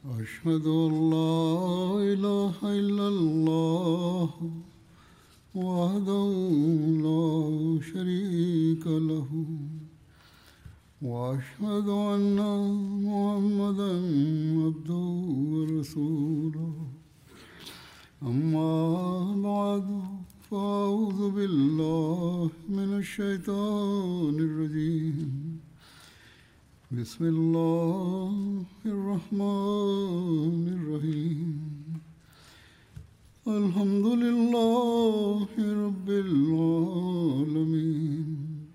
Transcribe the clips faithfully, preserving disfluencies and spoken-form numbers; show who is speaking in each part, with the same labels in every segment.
Speaker 1: أشهد أن لا إله إلا الله وحده لا شريك له وأشهد أن محمدا عبده ورسوله أما بعد فأعوذ بالله من الشيطان الرجيم بسم الله الرحمن الرحيم الحمد لله رب العالمين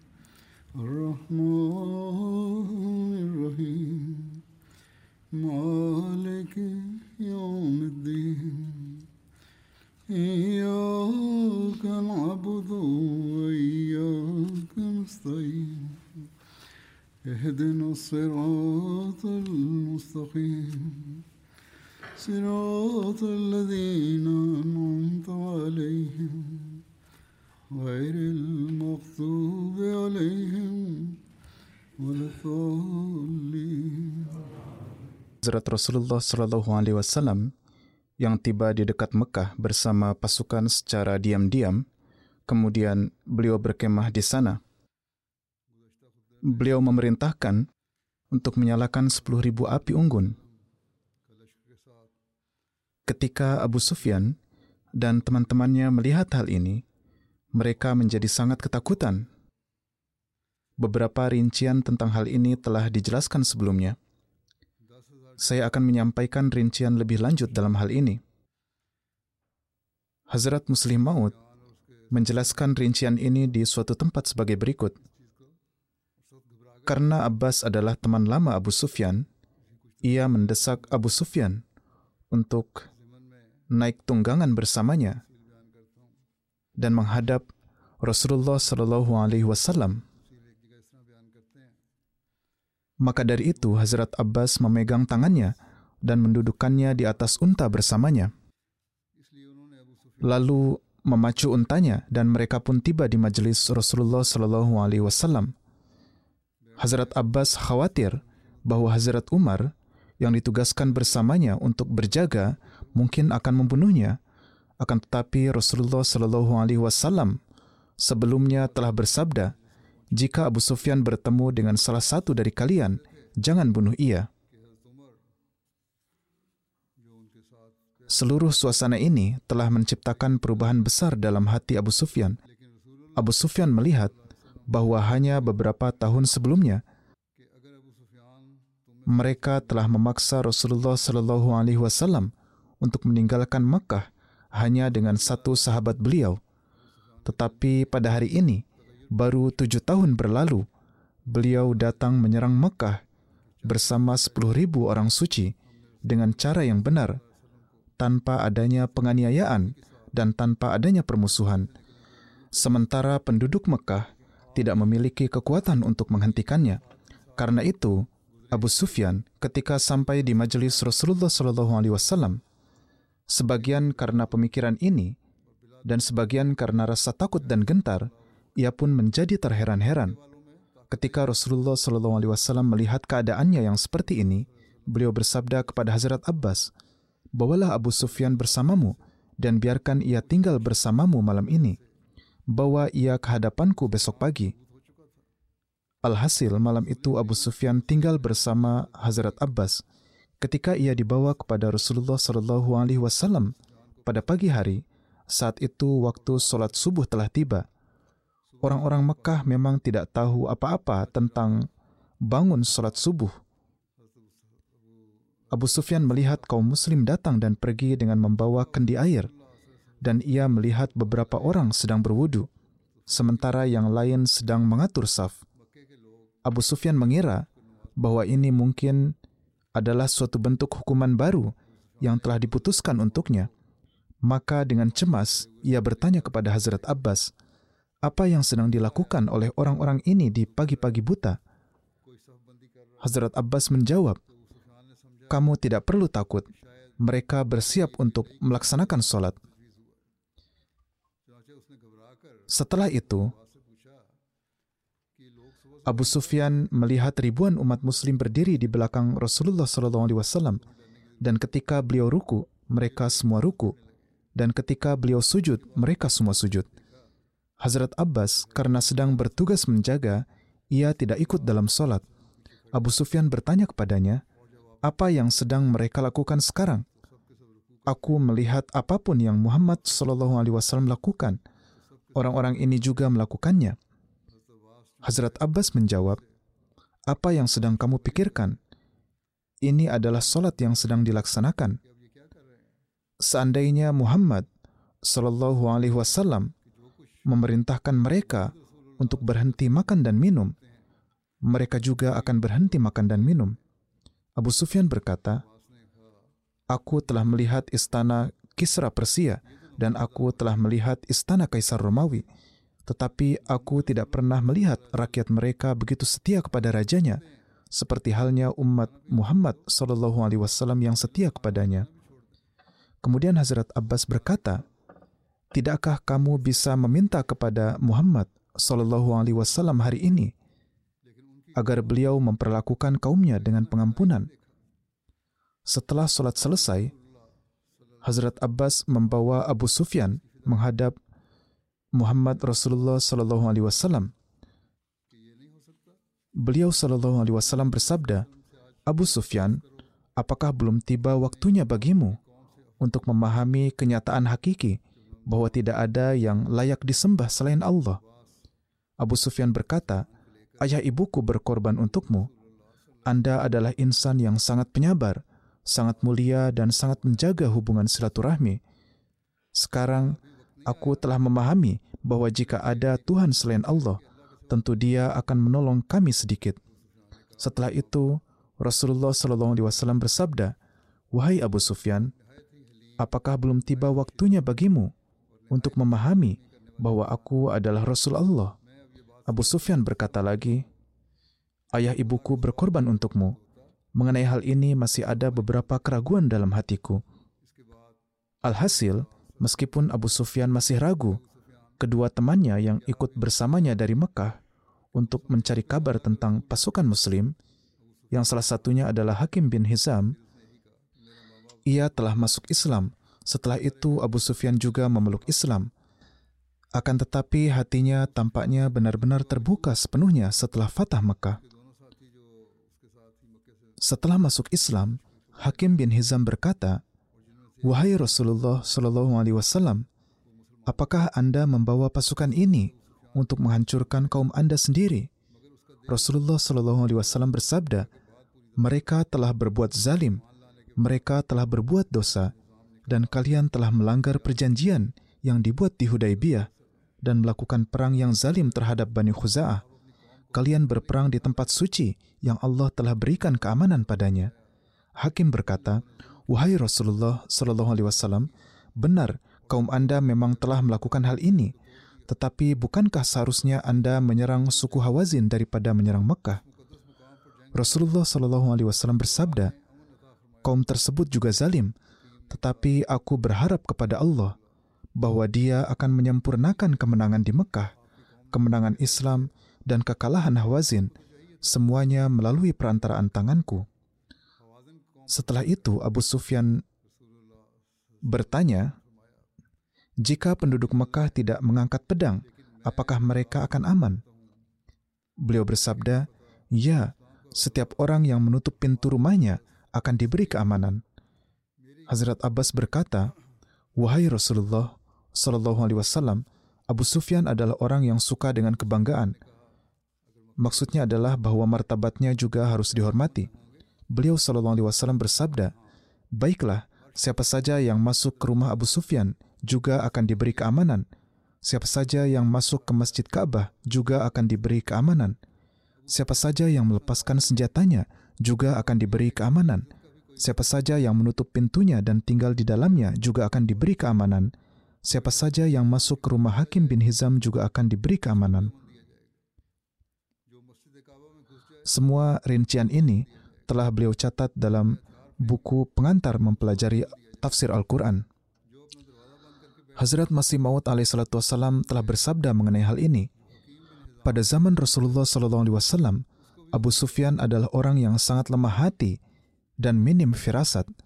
Speaker 1: الرحمن الرحيم مالك يوم الدين إياك نعبد وإياك نستعين اهدنا الصراط المستقيم صراط الذين أنعمت عليهم غير المغضوب عليهم ولا الضالين.
Speaker 2: Hazrat Rasulullah Shallallahu Alaihi Wasallam yang tiba di dekat Mekah bersama pasukan secara diam-diam, kemudian beliau berkemah di sana. Beliau memerintahkan untuk menyalakan sepuluh ribu api unggun. Ketika Abu Sufyan dan teman-temannya melihat hal ini, mereka menjadi sangat ketakutan. Beberapa rincian tentang hal ini telah dijelaskan sebelumnya. Saya akan menyampaikan rincian lebih lanjut dalam hal ini. Hazrat Muslim Maud menjelaskan rincian ini di suatu tempat sebagai berikut. Karena Abbas adalah teman lama Abu Sufyan, ia mendesak Abu Sufyan untuk naik tunggangan bersamanya dan menghadap Rasulullah Shallallahu Alaihi Wasallam. Maka dari itu Hazrat Abbas memegang tangannya dan mendudukkannya di atas unta bersamanya. Lalu memacu untanya dan mereka pun tiba di majelis Rasulullah Shallallahu Alaihi Wasallam. Hazrat Abbas khawatir bahwa Hazrat Umar yang ditugaskan bersamanya untuk berjaga mungkin akan membunuhnya. Akan tetapi Rasulullah Shallallahu Alaihi Wasallam sebelumnya telah bersabda, jika Abu Sufyan bertemu dengan salah satu dari kalian, jangan bunuh ia. Seluruh suasana ini telah menciptakan perubahan besar dalam hati Abu Sufyan. Abu Sufyan melihat bahwa hanya beberapa tahun sebelumnya mereka telah memaksa Rasulullah Shallallahu Alaihi Wasallam untuk meninggalkan Makkah hanya dengan satu sahabat beliau. Tetapi pada hari ini, baru tujuh tahun berlalu, beliau datang menyerang Makkah bersama sepuluh ribu orang suci dengan cara yang benar, tanpa adanya penganiayaan dan tanpa adanya permusuhan. Sementara penduduk Makkah tidak memiliki kekuatan untuk menghentikannya. Karena itu, Abu Sufyan ketika sampai di majelis Rasulullah Shallallahu Alaihi Wasallam, sebagian karena pemikiran ini dan sebagian karena rasa takut dan gentar, ia pun menjadi terheran-heran. Ketika Rasulullah Shallallahu Alaihi Wasallam melihat keadaannya yang seperti ini, beliau bersabda kepada Hazrat Abbas, bawalah Abu Sufyan bersamamu dan biarkan ia tinggal bersamamu malam ini. Bawa ia ke hadapanku besok pagi. Alhasil malam itu Abu Sufyan tinggal bersama Hazrat Abbas. Ketika ia dibawa kepada Rasulullah Shallallahu Alaihi Wasallam pada pagi hari, saat itu waktu sholat subuh telah tiba. Orang-orang Mekah memang tidak tahu apa-apa tentang bangun sholat subuh. Abu Sufyan melihat kaum muslim datang dan pergi dengan membawa kendi air, dan ia melihat beberapa orang sedang berwudu, sementara yang lain sedang mengatur saf. Abu Sufyan mengira bahwa ini mungkin adalah suatu bentuk hukuman baru yang telah diputuskan untuknya. Maka dengan cemas, ia bertanya kepada Hazrat Abbas, apa yang sedang dilakukan oleh orang-orang ini di pagi-pagi buta? Hazrat Abbas menjawab, kamu tidak perlu takut, mereka bersiap untuk melaksanakan sholat. Setelah itu, Abu Sufyan melihat ribuan umat muslim berdiri di belakang Rasulullah shallallahu alaihi wasallam Dan ketika beliau ruku, mereka semua ruku. Dan ketika beliau sujud, mereka semua sujud. Hazrat Abbas karena sedang bertugas menjaga, ia tidak ikut dalam solat. Abu Sufyan bertanya kepadanya, apa yang sedang mereka lakukan sekarang? Aku melihat apapun yang Muhammad shallallahu alaihi wasallam lakukan, orang-orang ini juga melakukannya. Hazrat Abbas menjawab, apa yang sedang kamu pikirkan? Ini adalah solat yang sedang dilaksanakan. Seandainya Muhammad shallallahu alaihi wasallam memerintahkan mereka untuk berhenti makan dan minum, mereka juga akan berhenti makan dan minum. Abu Sufyan berkata, aku telah melihat istana Kisra Persia dan aku telah melihat istana Kaisar Romawi, tetapi aku tidak pernah melihat rakyat mereka begitu setia kepada rajanya, seperti halnya umat Muhammad shallallahu alaihi wasallam yang setia kepadanya. Kemudian Hazrat Abbas berkata, tidakkah kamu bisa meminta kepada Muhammad shallallahu alaihi wasallam hari ini agar beliau memperlakukan kaumnya dengan pengampunan? Setelah sholat selesai, Hazrat Abbas membawa Abu Sufyan menghadap Muhammad Rasulullah shallallahu alaihi wasallam. Beliau shallallahu alaihi wasallam bersabda, Abu Sufyan, apakah belum tiba waktunya bagimu untuk memahami kenyataan hakiki bahwa tidak ada yang layak disembah selain Allah? Abu Sufyan berkata, ayah ibuku berkorban untukmu. Anda adalah insan yang sangat penyabar, sangat mulia dan sangat menjaga hubungan silaturahmi. Sekarang aku telah memahami bahwa jika ada Tuhan selain Allah, tentu Dia akan menolong kami sedikit. Setelah itu, Rasulullah shallallahu alaihi wasallam bersabda, wahai Abu Sufyan, apakah belum tiba waktunya bagimu untuk memahami bahwa aku adalah Rasul Allah? Abu Sufyan berkata lagi, ayah ibuku berkorban untukmu. Mengenai hal ini masih ada beberapa keraguan dalam hatiku. Alhasil, meskipun Abu Sufyan masih ragu, kedua temannya yang ikut bersamanya dari Mekah untuk mencari kabar tentang pasukan Muslim, yang salah satunya adalah Hakim bin Hizam, ia telah masuk Islam. Setelah itu Abu Sufyan juga memeluk Islam. Akan tetapi hatinya tampaknya benar-benar terbuka sepenuhnya setelah Fatah Mekah. Setelah masuk Islam, Hakim bin Hizam berkata, wahai Rasulullah shallallahu alaihi wasallam, apakah Anda membawa pasukan ini untuk menghancurkan kaum Anda sendiri? Rasulullah shallallahu alaihi wasallam bersabda, mereka telah berbuat zalim, mereka telah berbuat dosa, dan kalian telah melanggar perjanjian yang dibuat di Hudaibiyah dan melakukan perang yang zalim terhadap Bani Khuza'ah. Kalian berperang di tempat suci yang Allah telah berikan keamanan padanya. Hakim berkata, wahai Rasulullah shallallahu alaihi wasallam, benar, kaum Anda memang telah melakukan hal ini, tetapi bukankah seharusnya Anda menyerang suku Hawazin daripada menyerang Mekah? Rasulullah shallallahu alaihi wasallam bersabda, kaum tersebut juga zalim, tetapi aku berharap kepada Allah bahwa Dia akan menyempurnakan kemenangan di Mekah, kemenangan Islam dan kekalahan Hawazin, semuanya melalui perantaraan tanganku. Setelah itu Abu Sufyan bertanya, jika penduduk Mekah tidak mengangkat pedang, apakah mereka akan aman? Beliau bersabda, ya, setiap orang yang menutup pintu rumahnya akan diberi keamanan. Hazrat Abbas berkata, wahai Rasulullah Sallallahu Alaihi Wasallam, Abu Sufyan adalah orang yang suka dengan kebanggaan. Maksudnya adalah bahwa martabatnya juga harus dihormati. Beliau Sallallahu Alaihi Wasallam bersabda, baiklah, siapa saja yang masuk ke rumah Abu Sufyan juga akan diberi keamanan. Siapa saja yang masuk ke Masjid Ka'bah juga akan diberi keamanan. Siapa saja yang melepaskan senjatanya juga akan diberi keamanan. Siapa saja yang menutup pintunya dan tinggal di dalamnya juga akan diberi keamanan. Siapa saja yang masuk ke rumah Hakim bin Hizam juga akan diberi keamanan. Semua rincian ini telah beliau catat dalam buku pengantar mempelajari tafsir Al-Quran. Hazrat Masih Maud alaihissalatu wassalam telah bersabda mengenai hal ini. Pada zaman Rasulullah sallallahu alaihi wasallam, Abu Sufyan adalah orang yang sangat lemah hati dan minim firasat.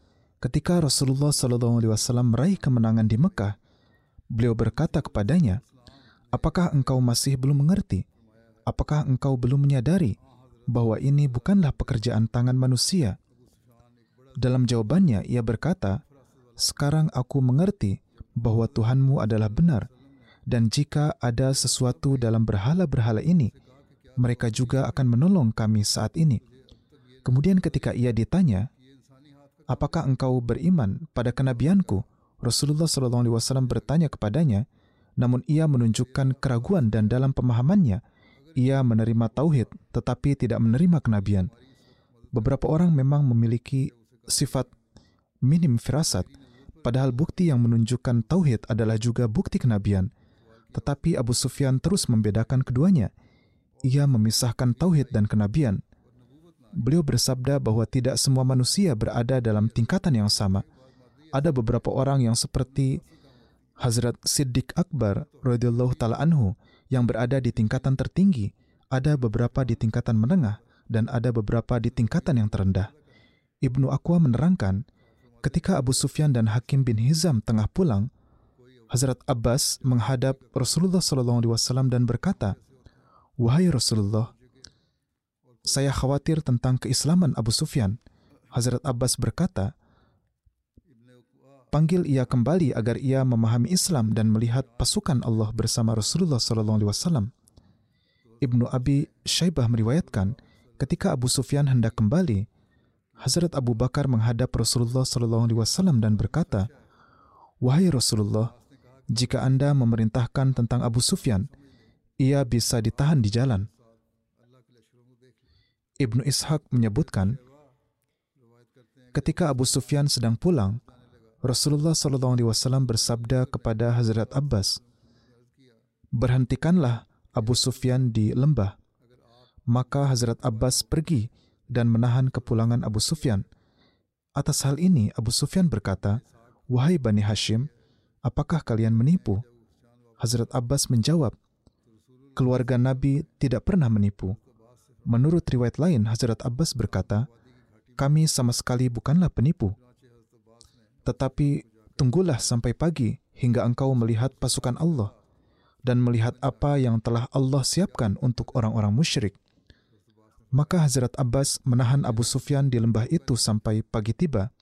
Speaker 2: Ketika Rasulullah shallallahu alaihi wasallam meraih kemenangan di Mekah, beliau berkata kepadanya, "Apakah engkau masih belum mengerti? Apakah engkau belum menyadari bahwa ini bukanlah pekerjaan tangan manusia?" Dalam jawabannya, ia berkata, "Sekarang aku mengerti bahwa Tuhanmu adalah benar, dan jika ada sesuatu dalam berhala-berhala ini, mereka juga akan menolong kami saat ini." Kemudian ketika ia ditanya, "Apakah engkau beriman pada kenabianku?" Rasulullah shallallahu alaihi wasallam bertanya kepadanya, namun ia menunjukkan keraguan dan dalam pemahamannya, ia menerima tauhid tetapi tidak menerima kenabian. Beberapa orang memang memiliki sifat minim firasat, padahal bukti yang menunjukkan tauhid adalah juga bukti kenabian. Tetapi Abu Sufyan terus membedakan keduanya. Ia memisahkan tauhid dan kenabian. Beliau bersabda bahwa tidak semua manusia berada dalam tingkatan yang sama. Ada beberapa orang yang seperti Hazrat Siddiq Akbar radhiyallahu taala anhu yang berada di tingkatan tertinggi, ada beberapa di tingkatan menengah, dan ada beberapa di tingkatan yang terendah. Ibnu Aqwa menerangkan, ketika Abu Sufyan dan Hakim bin Hizam tengah pulang, Hazrat Abbas menghadap Rasulullah shallallahu alaihi wasallam dan berkata, "Wahai Rasulullah, saya khawatir tentang keislaman Abu Sufyan." Hazrat Abbas berkata, "Panggil ia kembali agar ia memahami Islam dan melihat pasukan Allah bersama Rasulullah shallallahu alaihi wasallam." Ibnu Abi Syaibah meriwayatkan, ketika Abu Sufyan hendak kembali, Hazrat Abu Bakar menghadap Rasulullah shallallahu alaihi wasallam dan berkata, "Wahai Rasulullah, jika Anda memerintahkan tentang Abu Sufyan, ia bisa ditahan di jalan." Ibnu Ishaq menyebutkan, ketika Abu Sufyan sedang pulang, Rasulullah shallallahu alaihi wasallam bersabda kepada Hazrat Abbas, "Berhentikanlah Abu Sufyan di lembah." Maka Hazrat Abbas pergi dan menahan kepulangan Abu Sufyan. Atas hal ini Abu Sufyan berkata, "Wahai Bani Hashim, apakah kalian menipu?" Hazrat Abbas menjawab, "Keluarga Nabi tidak pernah menipu." Menurut riwayat lain, Hazrat Abbas berkata, "Kami sama sekali bukanlah penipu. Tetapi tunggulah sampai pagi hingga engkau melihat pasukan Allah dan melihat apa yang telah Allah siapkan untuk orang-orang musyrik." Maka Hazrat Abbas menahan Abu Sufyan di lembah itu sampai pagi tiba.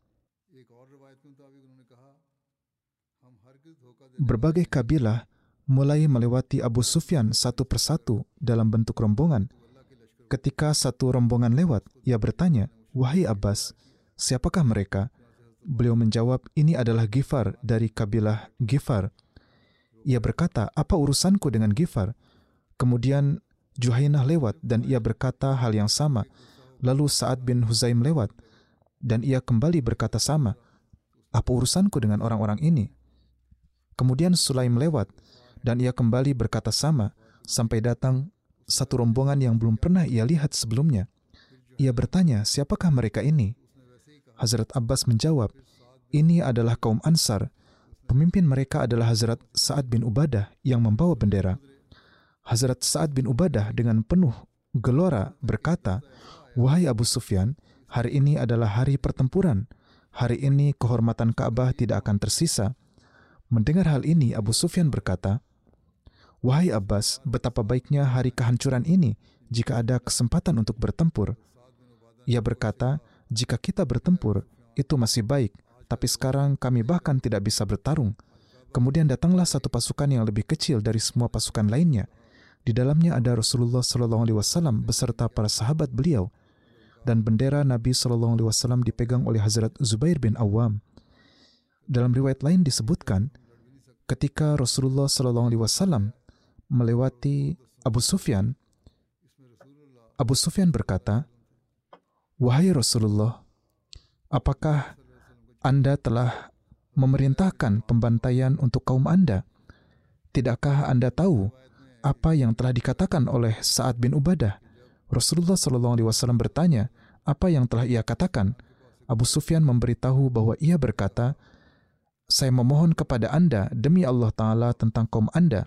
Speaker 2: Berbagai kabilah mulai melewati Abu Sufyan satu persatu dalam bentuk rombongan. Ketika satu rombongan lewat, ia bertanya, "Wahai Abbas, siapakah mereka?" Beliau menjawab, "Ini adalah Ghifar dari kabilah Ghifar." Ia berkata, "Apa urusanku dengan Ghifar?" Kemudian Juhainah lewat dan ia berkata hal yang sama. Lalu Sa'ad bin Huzaim lewat dan ia kembali berkata sama, "Apa urusanku dengan orang-orang ini?" Kemudian Sulaim lewat dan ia kembali berkata sama, sampai datang satu rombongan yang belum pernah ia lihat sebelumnya. Ia bertanya, "Siapakah mereka ini?" Hazrat Abbas menjawab, "Ini adalah kaum Ansar. Pemimpin mereka adalah Hazrat Sa'ad bin Ubadah yang membawa bendera." Hazrat Sa'ad bin Ubadah dengan penuh gelora berkata, "Wahai Abu Sufyan, hari ini adalah hari pertempuran. Hari ini kehormatan Ka'bah tidak akan tersisa." Mendengar hal ini, Abu Sufyan berkata, "Wahai Abbas, betapa baiknya hari kehancuran ini jika ada kesempatan untuk bertempur." Ia berkata, "Jika kita bertempur, itu masih baik, tapi sekarang kami bahkan tidak bisa bertarung." Kemudian datanglah satu pasukan yang lebih kecil dari semua pasukan lainnya. Di dalamnya ada Rasulullah shallallahu alaihi wasallam beserta para sahabat beliau, dan bendera Nabi shallallahu alaihi wasallam dipegang oleh Hazrat Zubair bin Awam. Dalam riwayat lain disebutkan, ketika Rasulullah shallallahu alaihi wasallam melewati Abu Sufyan, Abu Sufyan berkata, "Wahai Rasulullah, apakah Anda telah memerintahkan pembantaian untuk kaum Anda? Tidakkah Anda tahu apa yang telah dikatakan oleh Sa'ad bin Ubadah?" Rasulullah shallallahu alaihi wasallam bertanya, "Apa yang telah ia katakan?" Abu Sufyan memberitahu bahwa ia berkata, "Saya memohon kepada Anda demi Allah Ta'ala tentang kaum Anda.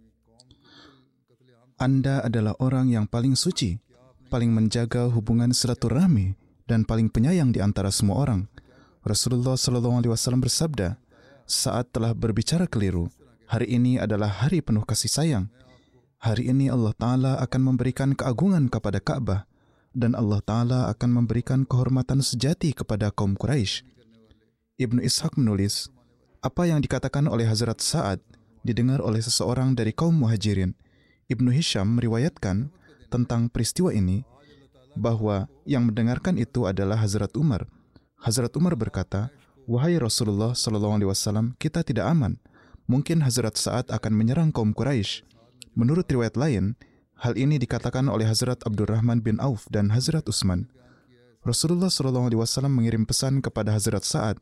Speaker 2: Anda adalah orang yang paling suci, paling menjaga hubungan silaturahmi, dan paling penyayang di antara semua orang." Rasulullah Shallallahu Alaihi Wasallam bersabda, saat telah berbicara keliru, hari ini adalah hari penuh kasih sayang. Hari ini Allah Ta'ala akan memberikan keagungan kepada Ka'bah, dan Allah Ta'ala akan memberikan kehormatan sejati kepada kaum Quraisy. Ibnu Ishaq menulis, apa yang dikatakan oleh Hazrat Sa'ad didengar oleh seseorang dari kaum Muhajirin. Ibnu Hisham meriwayatkan tentang peristiwa ini bahwa yang mendengarkan itu adalah Hazrat Umar. Hazrat Umar berkata, wahai Rasulullah Shallallahu Alaihi Wasallam, kita tidak aman. Mungkin Hazrat Sa'ad akan menyerang kaum Quraisy. Menurut riwayat lain, hal ini dikatakan oleh Hazrat Abdurrahman bin Auf dan Hazrat Utsman. Rasulullah Shallallahu Alaihi Wasallam mengirim pesan kepada Hazrat Sa'ad,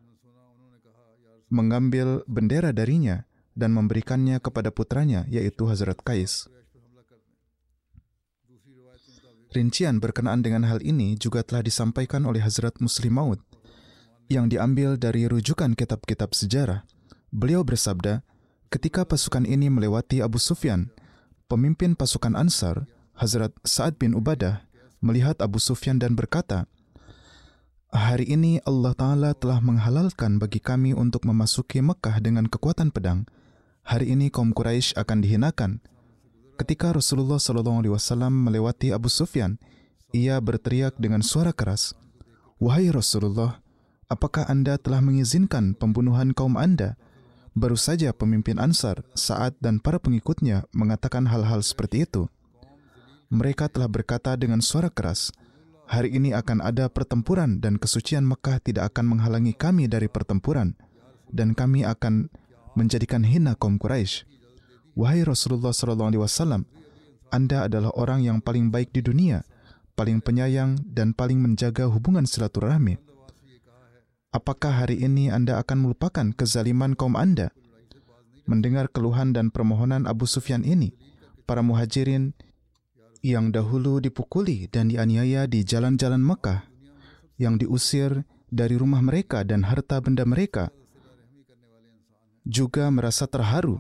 Speaker 2: mengambil bendera darinya dan memberikannya kepada putranya, yaitu Hazrat Qais. Rincian berkenaan dengan hal ini juga telah disampaikan oleh Hazrat Muslim Maud yang diambil dari rujukan kitab-kitab sejarah. Beliau bersabda, ketika pasukan ini melewati Abu Sufyan, pemimpin pasukan Ansar, Hazrat Sa'ad bin Ubadah, melihat Abu Sufyan dan berkata, hari ini Allah Ta'ala telah menghalalkan bagi kami untuk memasuki Mekah dengan kekuatan pedang. Hari ini kaum Quraisy akan dihinakan. Ketika Rasulullah Shallallahu Alaihi Wasallam melewati Abu Sufyan, ia berteriak dengan suara keras, wahai Rasulullah, apakah Anda telah mengizinkan pembunuhan kaum Anda? Baru saja pemimpin Ansar, Sa'ad dan para pengikutnya mengatakan hal-hal seperti itu. Mereka telah berkata dengan suara keras, hari ini akan ada pertempuran dan kesucian Mekah tidak akan menghalangi kami dari pertempuran, dan kami akan menjadikan hina kaum Quraisy. Wahai Rasulullah Shallallahu Alaihi Wasallam, Anda adalah orang yang paling baik di dunia, paling penyayang dan paling menjaga hubungan silaturahmi. Apakah hari ini Anda akan melupakan kezaliman kaum Anda? Mendengar keluhan dan permohonan Abu Sufyan ini, para muhajirin yang dahulu dipukuli dan dianiaya di jalan-jalan Mekah, yang diusir dari rumah mereka dan harta benda mereka, juga merasa terharu,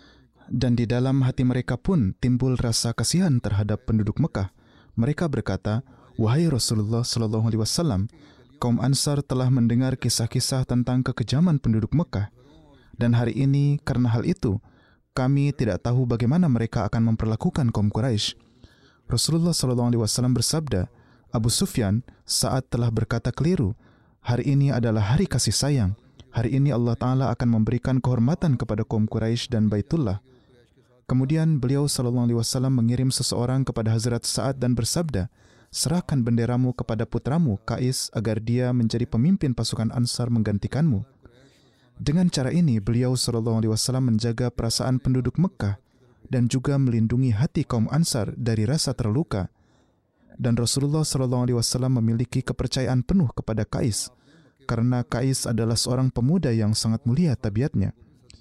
Speaker 2: dan di dalam hati mereka pun timbul rasa kasihan terhadap penduduk Mekah. Mereka berkata, wahai Rasulullah Shallallahu Alaihi Wasallam, kaum Ansar telah mendengar kisah-kisah tentang kekejaman penduduk Mekah, dan hari ini karena hal itu kami tidak tahu bagaimana mereka akan memperlakukan kaum Quraisy. Rasulullah Shallallahu Alaihi Wasallam bersabda, Abu Sufyan saat telah berkata keliru. Hari ini adalah hari kasih sayang. Hari ini Allah Ta'ala akan memberikan kehormatan kepada kaum Quraisy dan Baitullah. Kemudian beliau Shallallahu Alaihi Wasallam mengirim seseorang kepada Hazrat Sa'ad dan bersabda, serahkan benderamu kepada putramu Qais agar dia menjadi pemimpin pasukan Ansar menggantikanmu. Dengan cara ini beliau Shallallahu Alaihi Wasallam menjaga perasaan penduduk Mekah dan juga melindungi hati kaum Ansar dari rasa terluka. Dan Rasulullah Shallallahu Alaihi Wasallam memiliki kepercayaan penuh kepada Qais, karena Qais adalah seorang pemuda yang sangat mulia tabiatnya.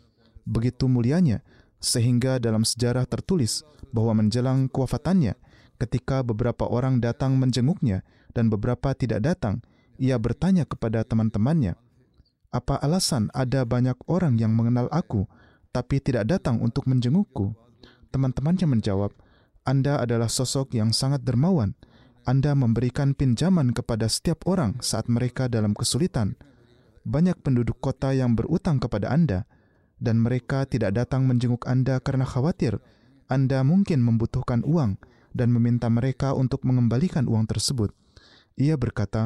Speaker 2: Begitu mulianya, sehingga dalam sejarah tertulis bahwa menjelang kewafatannya, ketika beberapa orang datang menjenguknya dan beberapa tidak datang, ia bertanya kepada teman-temannya, apa alasan ada banyak orang yang mengenal aku, tapi tidak datang untuk menjengukku? Teman-temannya menjawab, Anda adalah sosok yang sangat dermawan. Anda memberikan pinjaman kepada setiap orang saat mereka dalam kesulitan. Banyak penduduk kota yang berutang kepada Anda, dan mereka tidak datang menjenguk Anda karena khawatir Anda mungkin membutuhkan uang dan meminta mereka untuk mengembalikan uang tersebut. Ia berkata,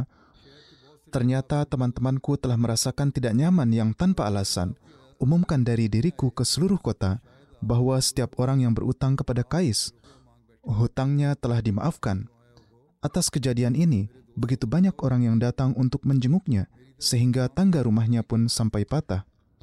Speaker 2: ternyata teman-temanku telah merasakan tidak nyaman yang tanpa alasan. Umumkan dari diriku ke seluruh kota bahwa setiap orang yang berutang kepada Qais, hutangnya telah dimaafkan. Atas kejadian ini, begitu banyak orang yang datang untuk menjenguknya, sehingga tangga rumahnya pun sampai patah.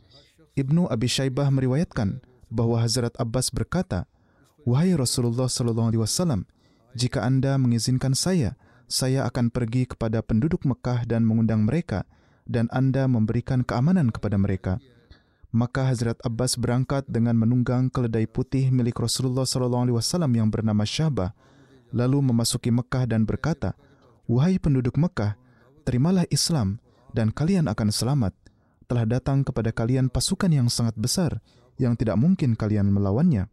Speaker 2: Ibnu Abi Syaibah meriwayatkan bahwa Hazrat Abbas berkata, wahai Rasulullah Sallallahu Alaihi Wasallam, jika Anda mengizinkan saya, saya akan pergi kepada penduduk Mekah dan mengundang mereka, dan Anda memberikan keamanan kepada mereka. Maka Hazrat Abbas berangkat dengan menunggang keledai putih milik Rasulullah Sallallahu Alaihi Wasallam yang bernama Syahbah, lalu memasuki Mekah dan berkata, wahai penduduk Mekah, terimalah Islam dan kalian akan selamat. Telah datang kepada kalian pasukan yang sangat besar, yang tidak mungkin kalian melawannya.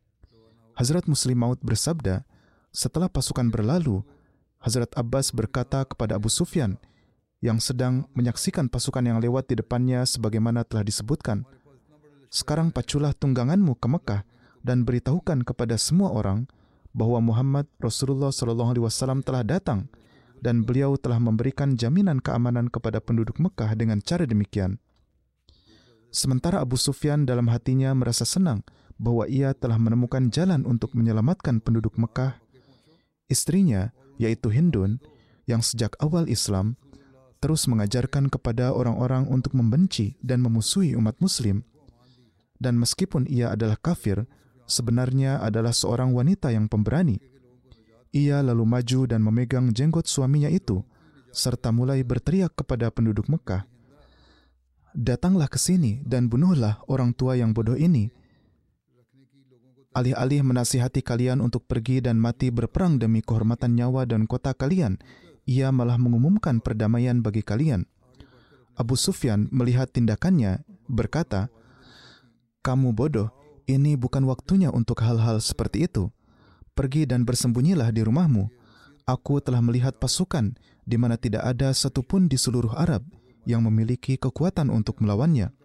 Speaker 2: Hazrat Muslim Maud bersabda, setelah pasukan berlalu, Hazrat Abbas berkata kepada Abu Sufyan, yang sedang menyaksikan pasukan yang lewat di depannya sebagaimana telah disebutkan. Sekarang paculah tungganganmu ke Mekah dan beritahukan kepada semua orang bahwa Muhammad Rasulullah Shallallahu Alaihi Wasallam telah datang dan beliau telah memberikan jaminan keamanan kepada penduduk Mekah dengan cara demikian. Sementara Abu Sufyan dalam hatinya merasa senang bahwa ia telah menemukan jalan untuk menyelamatkan penduduk Mekah. Istrinya, yaitu Hindun, yang sejak awal Islam, terus mengajarkan kepada orang-orang untuk membenci dan memusuhi umat Muslim. Dan meskipun ia adalah kafir, sebenarnya adalah seorang wanita yang pemberani. Ia lalu maju dan memegang jenggot suaminya itu, serta mulai berteriak kepada penduduk Mekah, "Datanglah ke sini dan bunuhlah orang tua yang bodoh ini. Alih-alih menasihati kalian untuk pergi dan mati berperang demi kehormatan nyawa dan kota kalian, ia malah mengumumkan perdamaian bagi kalian." Abu Sufyan melihat tindakannya, berkata, "Kamu bodoh, ini bukan waktunya untuk hal-hal seperti itu. Pergi dan bersembunyilah di rumahmu. Aku telah melihat pasukan di mana tidak ada satupun di seluruh Arab yang memiliki kekuatan untuk melawannya."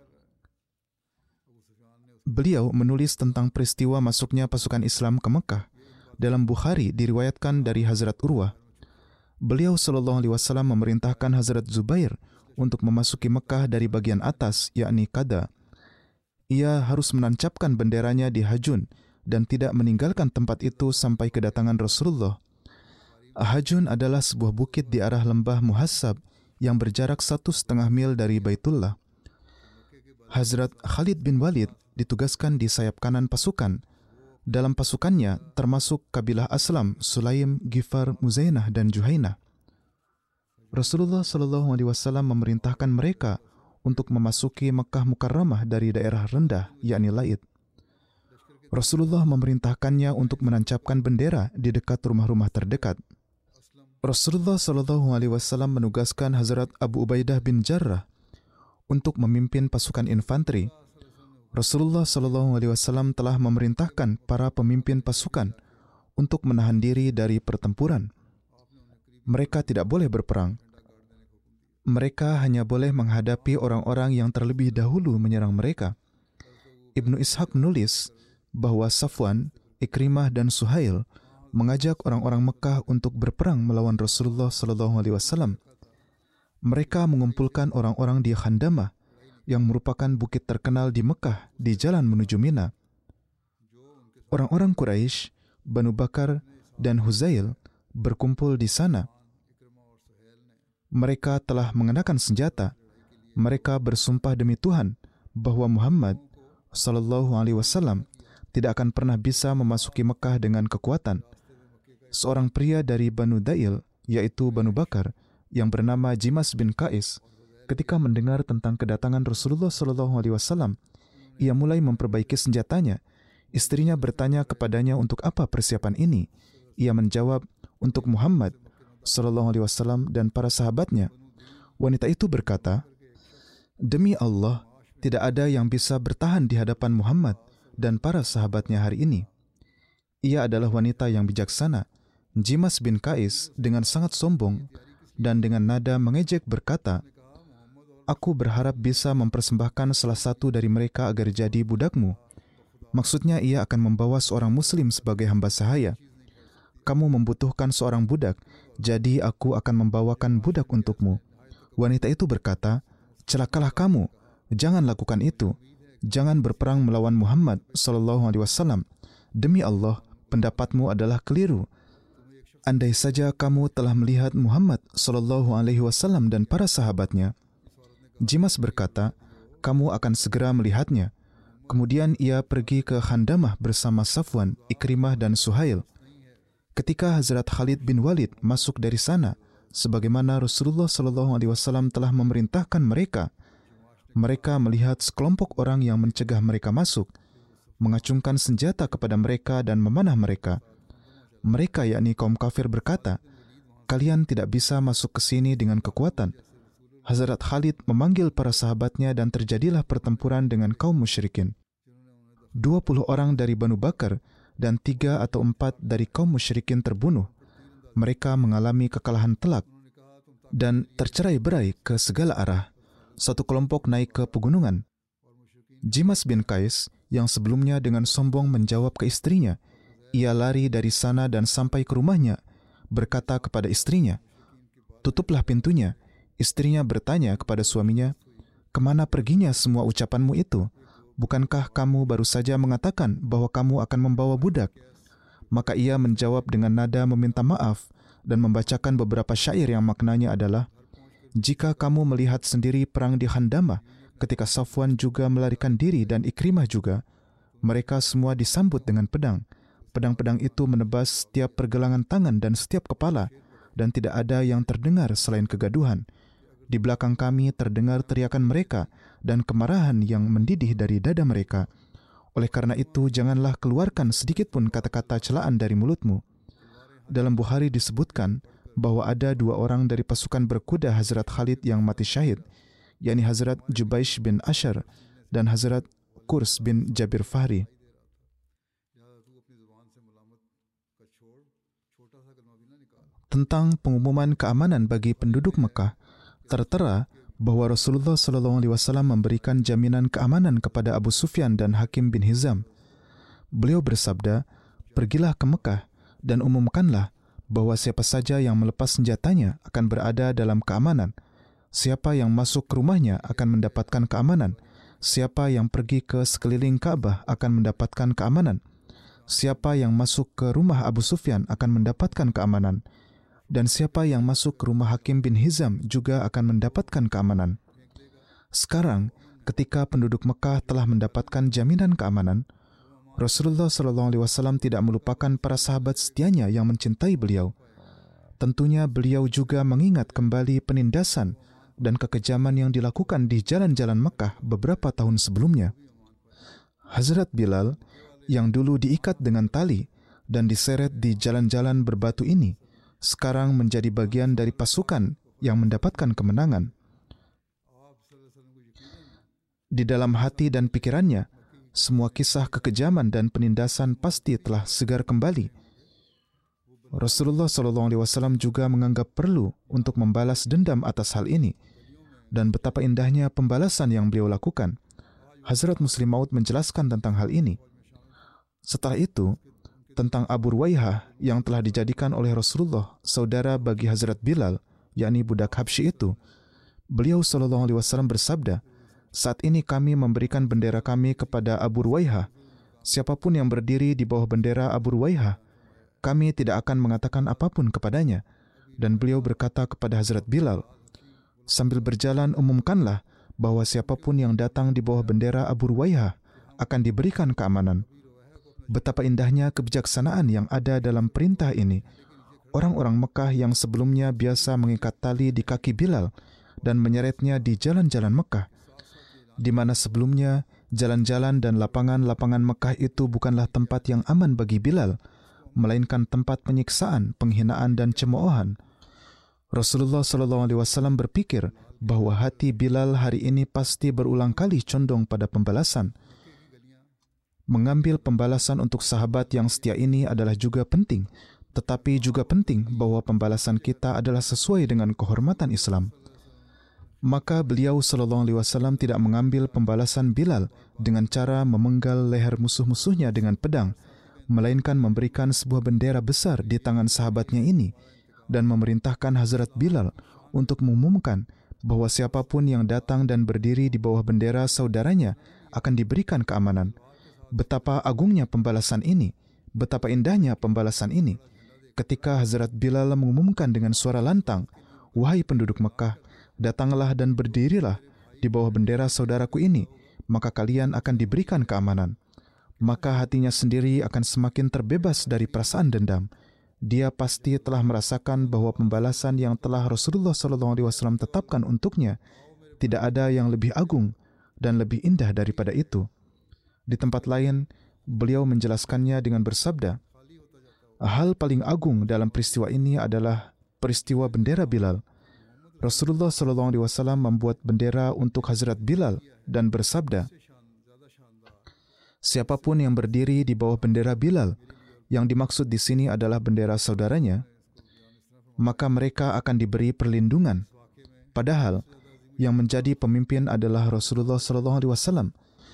Speaker 2: Beliau menulis tentang peristiwa masuknya pasukan Islam ke Mekah. Dalam Bukhari diriwayatkan dari Hazrat Urwah, beliau Shallallahu Alaihi Wasallam memerintahkan Hazrat Zubair untuk memasuki Mekah dari bagian atas, yakni Qada. Ia harus menancapkan benderanya di Hajun dan tidak meninggalkan tempat itu sampai kedatangan Rasulullah. Hajun adalah sebuah bukit di arah lembah Muhassab yang berjarak satu setengah mil dari Baitullah. Hazrat Khalid bin Walid ditugaskan di sayap kanan pasukan. Dalam pasukannya termasuk kabilah Aslam, Sulaim, Gifar, Muzainah, dan Juhainah. Rasulullah Shallallahu Alaihi Wasallam memerintahkan mereka untuk memasuki Mekah Mukarramah dari daerah rendah, yakni Laid. Rasulullah memerintahkannya untuk menancapkan bendera di dekat rumah-rumah terdekat. Rasulullah Shallallahu Alaihi Wasallam menugaskan Hazrat Abu Ubaidah bin Jarrah untuk memimpin pasukan infanteri. Rasulullah Shallallahu Alaihi Wasallam telah memerintahkan para pemimpin pasukan untuk menahan diri dari pertempuran. Mereka tidak boleh berperang. Mereka hanya boleh menghadapi orang-orang yang terlebih dahulu menyerang mereka. Ibnu Ishaq menulis bahwa Safwan, Ikrimah, dan Suhail mengajak orang-orang Mekah untuk berperang melawan Rasulullah Shallallahu Alaihi Wasallam. Mereka mengumpulkan orang-orang di Khandamah, yang merupakan bukit terkenal di Mekah di jalan menuju Mina. Orang-orang Quraisy, Banu Bakar, dan Huzail berkumpul di sana. Mereka telah mengenakan senjata. Mereka bersumpah demi Tuhan bahwa Muhammad Sallallahu Alaihi Wasallam tidak akan pernah bisa memasuki Mekah dengan kekuatan. Seorang pria dari Banu Dail, yaitu Banu Bakar, yang bernama Jimas bin Qais, ketika mendengar tentang kedatangan Rasulullah Shallallahu Alaihi Wasallam, ia mulai memperbaiki senjatanya. Istrinya bertanya kepadanya untuk apa persiapan ini. Ia menjawab, untuk Muhammad Shallallahu Alaihi Wasallam dan para sahabatnya. Wanita itu berkata, "Demi Allah, tidak ada yang bisa bertahan di hadapan Muhammad dan para sahabatnya hari ini." Ia adalah wanita yang bijaksana. Jimas bin Qais dengan sangat sombong dan dengan nada mengejek berkata, "Aku berharap bisa mempersembahkan salah satu dari mereka agar jadi budakmu." Maksudnya ia akan membawa seorang muslim sebagai hamba sahaya. "Kamu membutuhkan seorang budak, jadi aku akan membawakan budak untukmu." Wanita itu berkata, "Celakalah kamu, jangan lakukan itu. Jangan berperang melawan Muhammad Sallallahu Alaihi Wasallam. Demi Allah, pendapatmu adalah keliru. Andai saja kamu telah melihat Muhammad Sallallahu Alaihi Wasallam dan para sahabatnya." Jimas berkata, "Kamu akan segera melihatnya." Kemudian ia pergi ke Khandamah bersama Safwan, Ikrimah, dan Suhail. Ketika Hazrat Khalid bin Walid masuk dari sana, sebagaimana Rasulullah Shallallahu Alaihi Wasallam telah memerintahkan mereka, mereka melihat sekelompok orang yang mencegah mereka masuk, mengacungkan senjata kepada mereka dan memanah mereka. Mereka, yakni kaum kafir, berkata, "Kalian tidak bisa masuk ke sini dengan kekuatan." Hazrat Khalid memanggil para sahabatnya dan terjadilah pertempuran dengan kaum musyrikin. Dua puluh orang dari Banu Bakar dan tiga atau empat dari kaum musyrikin terbunuh. Mereka mengalami kekalahan telak. dan tercerai-berai ke segala arah. Satu kelompok naik ke pegunungan. Jimas bin Qais yang sebelumnya dengan sombong menjawab ke istrinya, ia lari dari sana dan sampai ke rumahnya, berkata kepada istrinya, "Tutuplah pintunya." Istrinya bertanya kepada suaminya, "Kemana perginya semua ucapanmu itu? Bukankah kamu baru saja mengatakan bahwa kamu akan membawa budak?" Maka ia menjawab dengan nada meminta maaf dan membacakan beberapa syair yang maknanya adalah, "Jika kamu melihat sendiri perang di Handamah, ketika Safwan juga melarikan diri dan Ikrimah juga, mereka semua disambut dengan pedang. Pedang-pedang itu menebas setiap pergelangan tangan dan setiap kepala, dan tidak ada yang terdengar selain kegaduhan. Di belakang kami terdengar teriakan mereka dan kemarahan yang mendidih dari dada mereka. Oleh karena itu, janganlah keluarkan sedikit pun kata-kata celaan dari mulutmu." Dalam Bukhari disebutkan bahwa ada dua orang dari pasukan berkuda Hazrat Khalid yang mati syahid, yakni Hazrat Jubaish bin Ashar dan Hazrat Qurs bin Jabir Fahri. Tentang pengumuman keamanan bagi penduduk Mekah, tertera bahwa Rasulullah shallallahu alaihi wasallam memberikan jaminan keamanan kepada Abu Sufyan dan Hakim bin Hizam. Beliau bersabda, "Pergilah ke Mekah dan umumkanlah bahwa siapa saja yang melepas senjatanya akan berada dalam keamanan. Siapa yang masuk ke rumahnya akan mendapatkan keamanan. Siapa yang pergi ke sekeliling Ka'bah akan mendapatkan keamanan. Siapa yang masuk ke rumah Abu Sufyan akan mendapatkan keamanan. Dan siapa yang masuk ke rumah Hakim bin Hizam juga akan mendapatkan keamanan." Sekarang, ketika penduduk Mekah telah mendapatkan jaminan keamanan, Rasulullah shallallahu alaihi wasallam tidak melupakan para sahabat setianya yang mencintai beliau. Tentunya beliau juga mengingat kembali penindasan dan kekejaman yang dilakukan di jalan-jalan Mekah beberapa tahun sebelumnya. Hazrat Bilal, yang dulu diikat dengan tali dan diseret di jalan-jalan berbatu ini, sekarang menjadi bagian dari pasukan yang mendapatkan kemenangan. Di dalam hati dan pikirannya, semua kisah kekejaman dan penindasan pasti telah segar kembali. Rasulullah shallallahu alaihi wasallam juga menganggap perlu untuk membalas dendam atas hal ini, dan betapa indahnya pembalasan yang beliau lakukan. Hazrat Muslim Maud menjelaskan tentang hal ini. Setelah itu, tentang Abu Ruwaihah yang telah dijadikan oleh Rasulullah saudara bagi Hazrat Bilal, yakni budak Habsyi itu, beliau shallallahu alaihi wasallam bersabda, "Saat ini kami memberikan bendera kami kepada Abu Ruwaihah. Siapapun yang berdiri di bawah bendera Abu Ruwaihah, kami tidak akan mengatakan apapun kepadanya." Dan beliau berkata kepada Hazrat Bilal, "Sambil berjalan umumkanlah bahwa siapapun yang datang di bawah bendera Abu Ruwaihah akan diberikan keamanan." Betapa indahnya kebijaksanaan yang ada dalam perintah ini. Orang-orang Mekah yang sebelumnya biasa mengikat tali di kaki Bilal dan menyeretnya di jalan-jalan Mekah, di mana sebelumnya jalan-jalan dan lapangan-lapangan Mekah itu bukanlah tempat yang aman bagi Bilal, melainkan tempat penyiksaan, penghinaan dan cemoohan. Rasulullah shallallahu alaihi wasallam berpikir bahwa hati Bilal hari ini pasti berulang kali condong pada pembalasan. Mengambil pembalasan untuk sahabat yang setia ini adalah juga penting, tetapi juga penting bahwa pembalasan kita adalah sesuai dengan kehormatan Islam. Maka beliau sallallahu alaihi wasallam tidak mengambil pembalasan Bilal dengan cara memenggal leher musuh-musuhnya dengan pedang, melainkan memberikan sebuah bendera besar di tangan sahabatnya ini dan memerintahkan Hazrat Bilal untuk mengumumkan bahwa siapapun yang datang dan berdiri di bawah bendera saudaranya akan diberikan keamanan. Betapa agungnya pembalasan ini, betapa indahnya pembalasan ini. Ketika Hazrat Bilal mengumumkan dengan suara lantang, "Wahai penduduk Mekah, datanglah dan berdirilah di bawah bendera saudaraku ini, maka kalian akan diberikan keamanan." Maka hatinya sendiri akan semakin terbebas dari perasaan dendam. Dia pasti telah merasakan bahwa pembalasan yang telah Rasulullah shallallahu alaihi wasallam tetapkan untuknya tidak ada yang lebih agung dan lebih indah daripada itu. Di tempat lain, beliau menjelaskannya dengan bersabda, "Hal paling agung dalam peristiwa ini adalah peristiwa bendera Bilal." Rasulullah shallallahu alaihi wasallam membuat bendera untuk Hazrat Bilal dan bersabda, "Siapapun yang berdiri di bawah bendera Bilal," yang dimaksud di sini adalah bendera saudaranya, maka mereka akan diberi perlindungan. Padahal yang menjadi pemimpin adalah Rasulullah Sallallahu Alaihi Wasallam.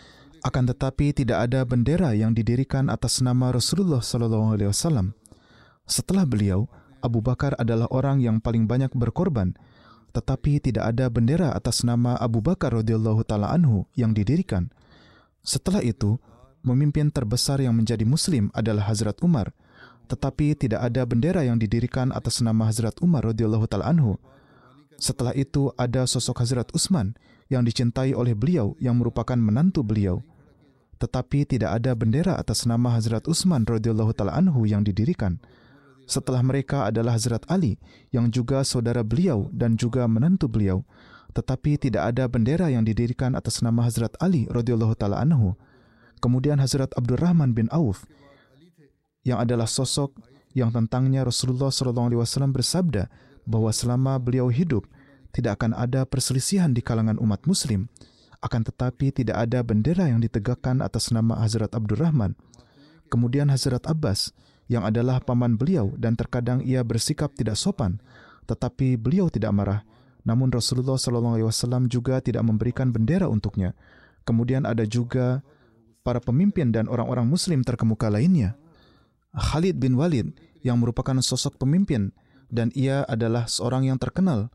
Speaker 2: Akan tetapi tidak ada bendera yang didirikan atas nama Rasulullah Sallallahu Alaihi Wasallam. Setelah beliau, Abu Bakar adalah orang yang paling banyak berkorban, tetapi tidak ada bendera atas nama Abu Bakar radhiyallahu taala anhu yang didirikan. Setelah itu, pemimpin terbesar yang menjadi Muslim adalah Hazrat Umar, tetapi tidak ada bendera yang didirikan atas nama Hazrat Umar radhiyallahu taala anhu. Setelah itu ada sosok Hazrat Utsman yang dicintai oleh beliau yang merupakan menantu beliau. Tetapi tidak ada bendera atas nama Hazrat Utsman radhiyallahu taala anhu yang didirikan. Setelah mereka adalah Hazrat Ali yang juga saudara beliau dan juga menantu beliau. Tetapi tidak ada bendera yang didirikan atas nama Hazrat Ali radhiyallahu taala anhu. Kemudian Hazrat Abdurrahman bin Auf yang adalah sosok yang tentangnya Rasulullah sallallahu alaihi wasallam bersabda bahwa selama beliau hidup, tidak akan ada perselisihan di kalangan umat muslim. Akan tetapi tidak ada bendera yang ditegakkan atas nama Hazrat Abdurrahman. Kemudian Hazrat Abbas, yang adalah paman beliau dan terkadang ia bersikap tidak sopan, tetapi beliau tidak marah. Namun Rasulullah sallallahu alaihi wasallam juga tidak memberikan bendera untuknya. Kemudian ada juga para pemimpin dan orang-orang muslim terkemuka lainnya. Khalid bin Walid, yang merupakan sosok pemimpin, dan ia adalah seorang yang terkenal.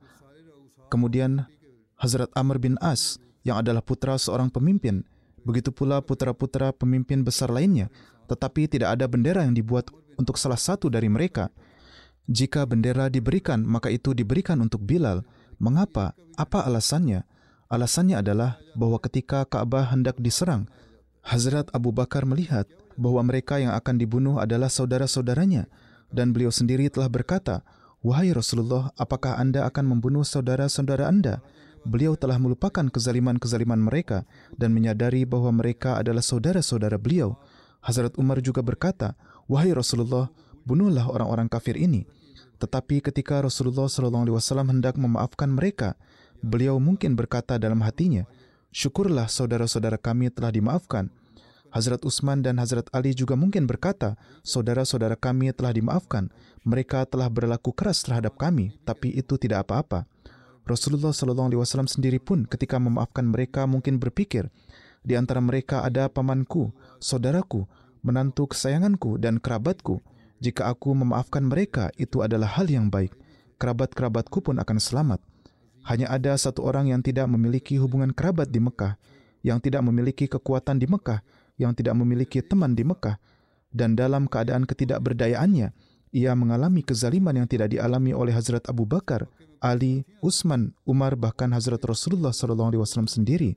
Speaker 2: Kemudian Hazrat Amr bin As yang adalah putra seorang pemimpin. Begitu pula putra-putra pemimpin besar lainnya. Tetapi tidak ada bendera yang dibuat untuk salah satu dari mereka. Jika bendera diberikan, maka itu diberikan untuk Bilal. Mengapa? Apa alasannya? Alasannya adalah bahwa ketika Ka'bah hendak diserang, Hazrat Abu Bakar melihat bahwa mereka yang akan dibunuh adalah saudara-saudaranya. Dan beliau sendiri telah berkata, "Wahai Rasulullah, apakah Anda akan membunuh saudara-saudara Anda?" Beliau telah melupakan kezaliman-kezaliman mereka dan menyadari bahwa mereka adalah saudara-saudara beliau. Hazrat Umar juga berkata, "Wahai Rasulullah, bunuhlah orang-orang kafir ini." Tetapi ketika Rasulullah sallallahu alaihi wasallam hendak memaafkan mereka, beliau mungkin berkata dalam hatinya, "Syukurlah saudara-saudara kami telah dimaafkan." Hazrat Utsman dan Hazrat Ali juga mungkin berkata, "Saudara-saudara kami telah dimaafkan. Mereka telah berlaku keras terhadap kami, tapi itu tidak apa-apa." Rasulullah sallallahu alaihi wasallam sendiri pun ketika memaafkan mereka mungkin berpikir, di antara mereka ada pamanku, saudaraku, menantu kesayanganku, dan kerabatku. Jika aku memaafkan mereka, itu adalah hal yang baik. Kerabat-kerabatku pun akan selamat. Hanya ada satu orang yang tidak memiliki hubungan kerabat di Mekah, yang tidak memiliki kekuatan di Mekah, yang tidak memiliki teman di Mekah, dan dalam keadaan ketidakberdayaannya, ia mengalami kezaliman yang tidak dialami oleh Hazrat Abu Bakar, Ali, Utsman, Umar, bahkan Hazrat Rasulullah sallallahu alaihi wasallam sendiri.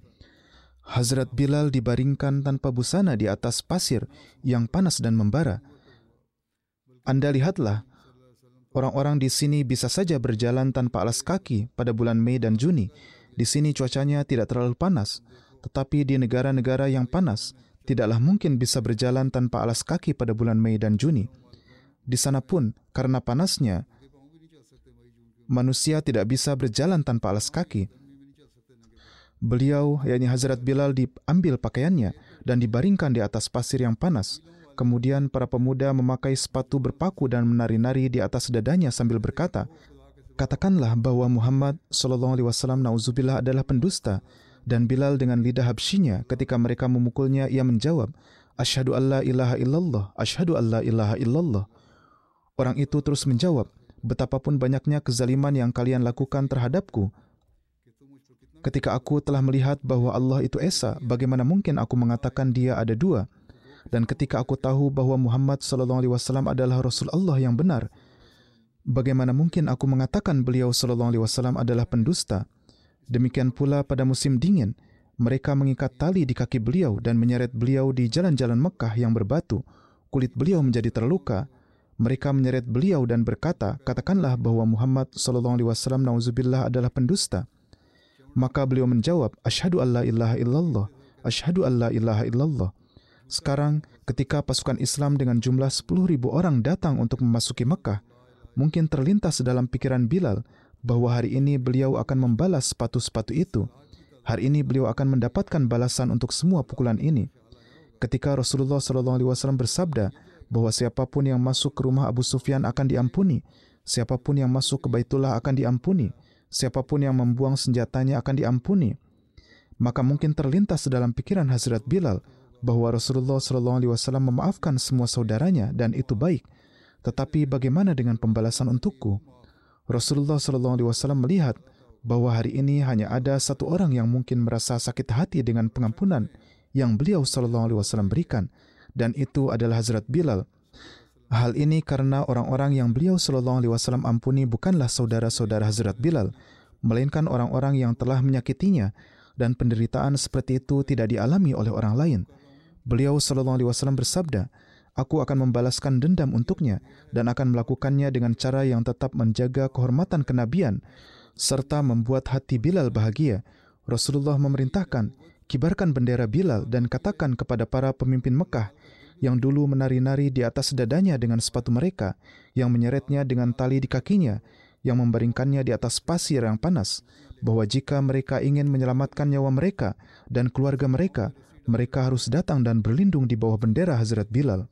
Speaker 2: Hazrat Bilal dibaringkan tanpa busana di atas pasir yang panas dan membara. Anda lihatlah, orang-orang di sini bisa saja berjalan tanpa alas kaki pada bulan Mei dan Juni. Di sini cuacanya tidak terlalu panas, tetapi di negara-negara yang panas, tidaklah mungkin bisa berjalan tanpa alas kaki pada bulan Mei dan Juni. Di sana pun, karena panasnya, manusia tidak bisa berjalan tanpa alas kaki. Beliau, yakni Hazrat Bilal, diambil pakaiannya dan dibaringkan di atas pasir yang panas. Kemudian para pemuda memakai sepatu berpaku dan menari-nari di atas dadanya sambil berkata, "Katakanlah bahwa Muhammad sallallahu alaihi wasallam nauzubillah adalah pendusta." Dan Bilal dengan lidah Habsyinya ketika mereka memukulnya, ia menjawab, "Asyhadu an la ilaha illallah, asyhadu an la ilaha illallah." Orang itu terus menjawab, "Betapapun banyaknya kezaliman yang kalian lakukan terhadapku, ketika aku telah melihat bahwa Allah itu Esa, bagaimana mungkin aku mengatakan dia ada dua? Dan ketika aku tahu bahwa Muhammad sallallahu alaihi wasallam adalah Rasul Allah yang benar, bagaimana mungkin aku mengatakan beliau sallallahu alaihi wasallam adalah pendusta?" Demikian pula pada musim dingin, mereka mengikat tali di kaki beliau dan menyeret beliau di jalan-jalan Mekah yang berbatu. Kulit beliau menjadi terluka. Mereka menyeret beliau dan berkata, "Katakanlah bahwa Muhammad sallallahu alaihi wasallam nauzubillah adalah pendusta." Maka beliau menjawab, "Asyhadu an la ilaha illallah, asyhadu an la ilaha illallah." Sekarang, ketika pasukan Islam dengan jumlah sepuluh ribu orang datang untuk memasuki Mekah, mungkin terlintas dalam pikiran Bilal bahwa hari ini beliau akan membalas sepatu-sepatu itu. Hari ini beliau akan mendapatkan balasan untuk semua pukulan ini. Ketika Rasulullah sallallahu alaihi wasallam bersabda bahwa siapapun yang masuk ke rumah Abu Sufyan akan diampuni, Siapapun yang masuk ke Baitullah akan diampuni. Siapapun yang membuang senjatanya akan diampuni. Maka mungkin terlintas dalam pikiran Hazrat Bilal bahwa Rasulullah shallallahu alaihi wasallam memaafkan semua saudaranya dan itu baik. Tetapi bagaimana dengan pembalasan untukku? Rasulullah shallallahu alaihi wasallam melihat bahwa hari ini hanya ada satu orang yang mungkin merasa sakit hati dengan pengampunan yang beliau shallallahu alaihi wasallam berikan, dan itu adalah Hazrat Bilal. Hal ini karena orang-orang yang beliau shallallahu alaihi wasallam ampuni bukanlah saudara-saudara Hazrat Bilal, melainkan orang-orang yang telah menyakitinya, dan penderitaan seperti itu tidak dialami oleh orang lain. Beliau shallallahu alaihi wasallam bersabda, "Aku akan membalaskan dendam untuknya dan akan melakukannya dengan cara yang tetap menjaga kehormatan kenabian serta membuat hati Bilal bahagia." Rasulullah memerintahkan, "Kibarkan bendera Bilal dan katakan kepada para pemimpin Mekah yang dulu menari-nari di atas dadanya dengan sepatu mereka, yang menyeretnya dengan tali di kakinya, yang membaringkannya di atas pasir yang panas, bahwa jika mereka ingin menyelamatkan nyawa mereka dan keluarga mereka, mereka harus datang dan berlindung di bawah bendera Hazrat Bilal.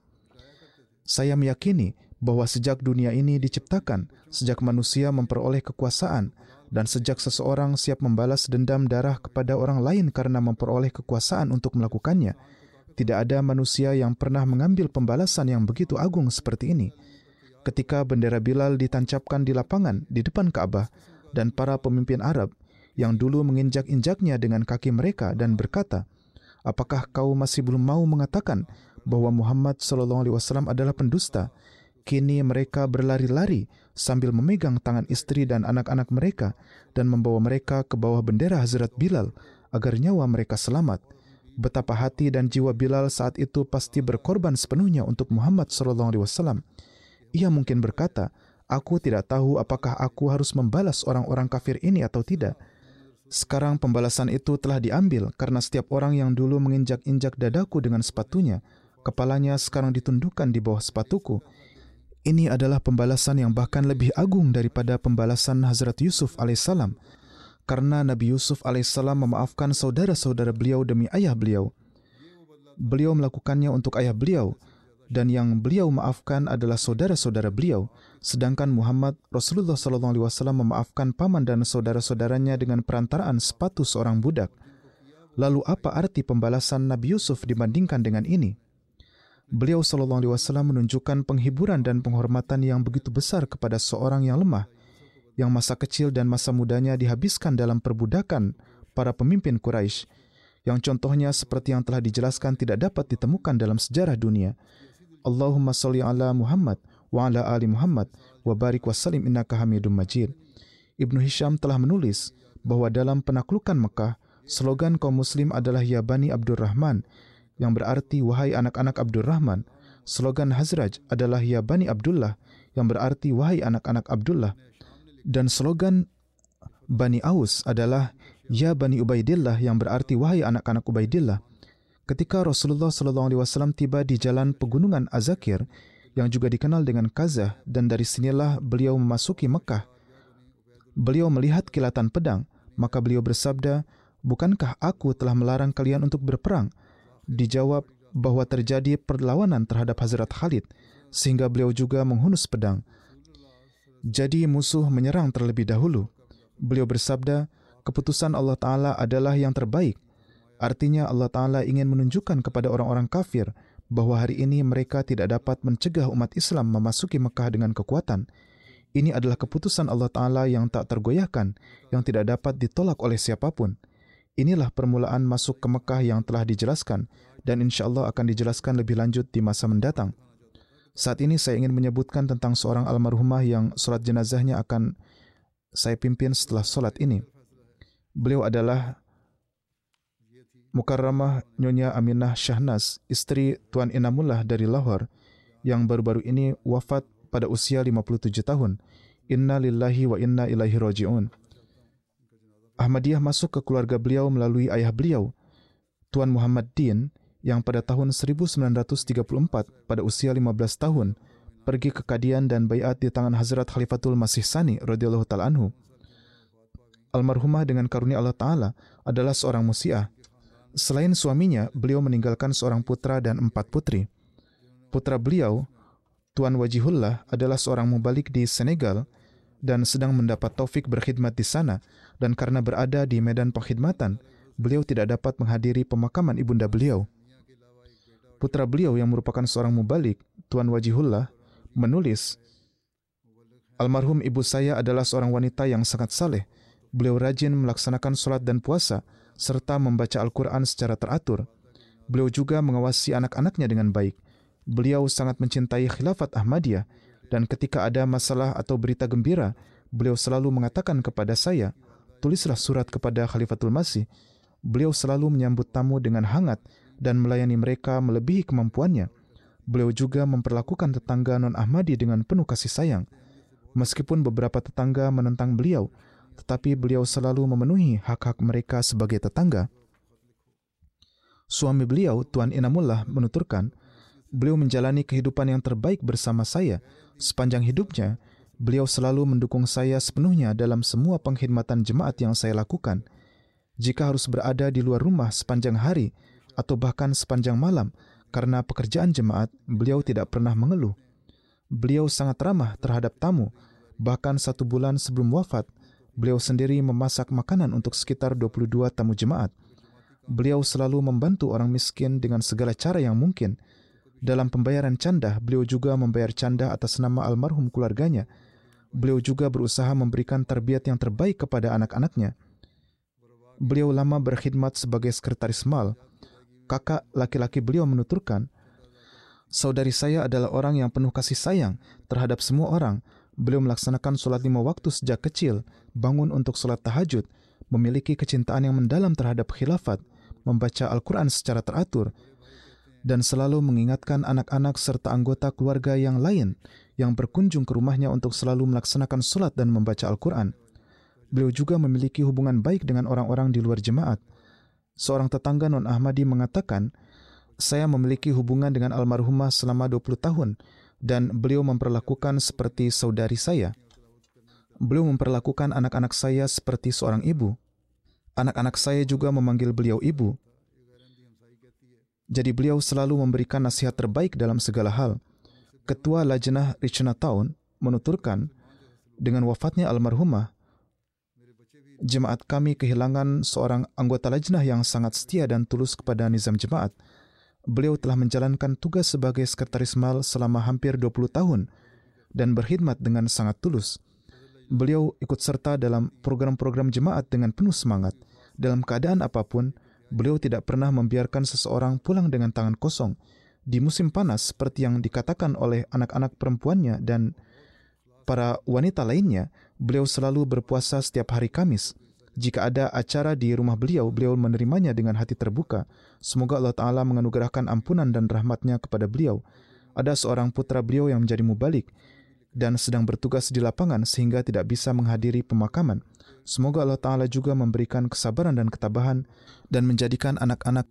Speaker 2: Saya meyakini bahwa sejak dunia ini diciptakan, sejak manusia memperoleh kekuasaan, dan sejak seseorang siap membalas dendam darah kepada orang lain karena memperoleh kekuasaan untuk melakukannya, tidak ada manusia yang pernah mengambil pembalasan yang begitu agung seperti ini. Ketika bendera Bilal ditancapkan di lapangan di depan Ka'bah, dan para pemimpin Arab yang dulu menginjak-injaknya dengan kaki mereka dan berkata, "Apakah kau masih belum mau mengatakan bahwa Muhammad shallallahu alaihi wasallam adalah pendusta?" Kini mereka berlari-lari sambil memegang tangan istri dan anak-anak mereka dan membawa mereka ke bawah bendera Hazrat Bilal agar nyawa mereka selamat. Betapa hati dan jiwa Bilal saat itu pasti berkorban sepenuhnya untuk Muhammad shallallahu alaihi wasallam. Ia mungkin berkata, "Aku tidak tahu apakah aku harus membalas orang-orang kafir ini atau tidak." Sekarang pembalasan itu telah diambil karena setiap orang yang dulu menginjak-injak dadaku dengan sepatunya, kepalanya sekarang ditundukkan di bawah sepatuku. Ini adalah pembalasan yang bahkan lebih agung daripada pembalasan Hazrat Yusuf alaihissalam, karena Nabi Yusuf alaihissalam memaafkan saudara-saudara beliau demi ayah beliau. Beliau melakukannya untuk ayah beliau, dan yang beliau maafkan adalah saudara-saudara beliau, sedangkan Muhammad Rasulullah shallallahu alaihi wasallam memaafkan paman dan saudara-saudaranya dengan perantaraan sepatu seorang budak. Lalu apa arti pembalasan Nabi Yusuf dibandingkan dengan ini? Beliau shallallahu alaihi wasallam menunjukkan penghiburan dan penghormatan yang begitu besar kepada seorang yang lemah, yang masa kecil dan masa mudanya dihabiskan dalam perbudakan para pemimpin Quraisy, yang contohnya seperti yang telah dijelaskan tidak dapat ditemukan dalam sejarah dunia. Allahumma sholli ala Muhammad wa ala ali Muhammad wa barik wa salim innaka hamidum majid. Ibnu Hisham telah menulis bahwa dalam penaklukan Mekah, slogan kaum muslim adalah Ya Bani Abdurrahman, yang berarti wahai anak-anak Abdurrahman. Slogan Hazraj adalah Ya Bani Abdullah, yang berarti wahai anak-anak Abdullah. Dan slogan Bani Aus adalah Ya Bani Ubaidillah, yang berarti wahai anak-anak Ubaidillah. Ketika Rasulullah shallallahu alaihi wasallam tiba di jalan pegunungan Az-Zakir, yang juga dikenal dengan Kazah, dan dari sinilah beliau memasuki Mekah, beliau melihat kilatan pedang, maka beliau bersabda, "Bukankah aku telah melarang kalian untuk berperang?" Dijawab bahwa terjadi perlawanan terhadap Hazrat Khalid, sehingga beliau juga menghunus pedang. Jadi musuh menyerang terlebih dahulu. Beliau bersabda, "Keputusan Allah Ta'ala adalah yang terbaik." Artinya Allah Ta'ala ingin menunjukkan kepada orang-orang kafir bahwa hari ini mereka tidak dapat mencegah umat Islam memasuki Mekah dengan kekuatan. Ini adalah keputusan Allah Ta'ala yang tak tergoyahkan, yang tidak dapat ditolak oleh siapapun. Inilah permulaan masuk ke Mekah yang telah dijelaskan, dan insya Allah akan dijelaskan lebih lanjut di masa mendatang. Saat ini saya ingin menyebutkan tentang seorang almarhumah yang sholat jenazahnya akan saya pimpin setelah sholat ini. Beliau adalah Mukarramah Nyonya Aminah Shahnaz, istri Tuan Inamullah dari Lahore, yang baru-baru ini wafat pada usia lima puluh tujuh tahun. Inna lillahi wa inna ilaihi raji'un. Ahmadiyah masuk ke keluarga beliau melalui ayah beliau, Tuan Muhammad Din, yang pada tahun seribu sembilan ratus tiga puluh empat pada usia lima belas tahun pergi ke Qadian dan baiat di tangan Hazrat Khalifatul Masih Sani radhiyallahu ta'ala anhu. Almarhumah dengan karunia Allah Ta'ala adalah seorang musiah. Selain suaminya, beliau meninggalkan seorang putra dan empat putri. Putra beliau, Tuan Wajihullah adalah seorang mubalik di Senegal dan sedang mendapat taufik berkhidmat di sana, dan karena berada di medan pengkhidmatan, beliau tidak dapat menghadiri pemakaman ibunda beliau. Putra beliau yang merupakan seorang mubalik, Tuan Wajihullah, menulis, almarhum ibu saya adalah seorang wanita yang sangat saleh. Beliau rajin melaksanakan sholat dan puasa, serta membaca Al-Quran secara teratur. Beliau juga mengawasi anak-anaknya dengan baik. Beliau sangat mencintai khilafat Ahmadiyah, dan ketika ada masalah atau berita gembira, beliau selalu mengatakan kepada saya, tulislah surat kepada Khalifatul Masih. Beliau selalu menyambut tamu dengan hangat dan melayani mereka melebihi kemampuannya. Beliau juga memperlakukan tetangga non-Ahmadi dengan penuh kasih sayang. Meskipun beberapa tetangga menentang beliau, tetapi beliau selalu memenuhi hak-hak mereka sebagai tetangga. Suami beliau, Tuan Inamullah, menuturkan, beliau menjalani kehidupan yang terbaik bersama saya. Sepanjang hidupnya, beliau selalu mendukung saya sepenuhnya dalam semua pengkhidmatan jemaat yang saya lakukan. Jika harus berada di luar rumah sepanjang hari atau bahkan sepanjang malam karena pekerjaan jemaat, beliau tidak pernah mengeluh. Beliau sangat ramah terhadap tamu. Bahkan satu bulan sebelum wafat, beliau sendiri memasak makanan untuk sekitar dua puluh dua tamu jemaat. Beliau selalu membantu orang miskin dengan segala cara yang mungkin. Dalam pembayaran canda, beliau juga membayar canda atas nama almarhum keluarganya. Beliau juga berusaha memberikan tarbiyat yang terbaik kepada anak-anaknya. Beliau lama berkhidmat sebagai sekretaris mal. Kakak laki-laki beliau menuturkan, saudari saya adalah orang yang penuh kasih sayang terhadap semua orang. Beliau melaksanakan sholat lima waktu sejak kecil, bangun untuk sholat tahajud, memiliki kecintaan yang mendalam terhadap khilafat, membaca Al-Quran secara teratur, dan selalu mengingatkan anak-anak serta anggota keluarga yang lain yang berkunjung ke rumahnya untuk selalu melaksanakan sholat dan membaca Al-Quran. Beliau juga memiliki hubungan baik dengan orang-orang di luar jemaat. Seorang tetangga non-Ahmadi mengatakan, saya memiliki hubungan dengan almarhumah selama dua puluh tahun, dan beliau memperlakukan seperti saudari saya. Beliau memperlakukan anak-anak saya seperti seorang ibu. Anak-anak saya juga memanggil beliau ibu. Jadi beliau selalu memberikan nasihat terbaik dalam segala hal. Ketua Lajnah Richna Town menuturkan, dengan wafatnya almarhumah, jemaat kami kehilangan seorang anggota lajnah yang sangat setia dan tulus kepada nizam jemaat. Beliau telah menjalankan tugas sebagai sekretaris mal selama hampir dua puluh tahun dan berkhidmat dengan sangat tulus. Beliau ikut serta dalam program-program jemaat dengan penuh semangat. Dalam keadaan apapun, beliau tidak pernah membiarkan seseorang pulang dengan tangan kosong. Di musim panas, seperti yang dikatakan oleh anak-anak perempuannya dan para wanita lainnya, beliau selalu berpuasa setiap hari Kamis. Jika ada acara di rumah beliau, beliau menerimanya dengan hati terbuka. Semoga Allah Ta'ala menganugerahkan ampunan dan rahmatnya kepada beliau. Ada seorang putra beliau yang menjadi mubalik dan sedang bertugas di lapangan sehingga tidak bisa menghadiri pemakaman. Semoga Allah Ta'ala juga memberikan kesabaran dan ketabahan dan menjadikan anak-anak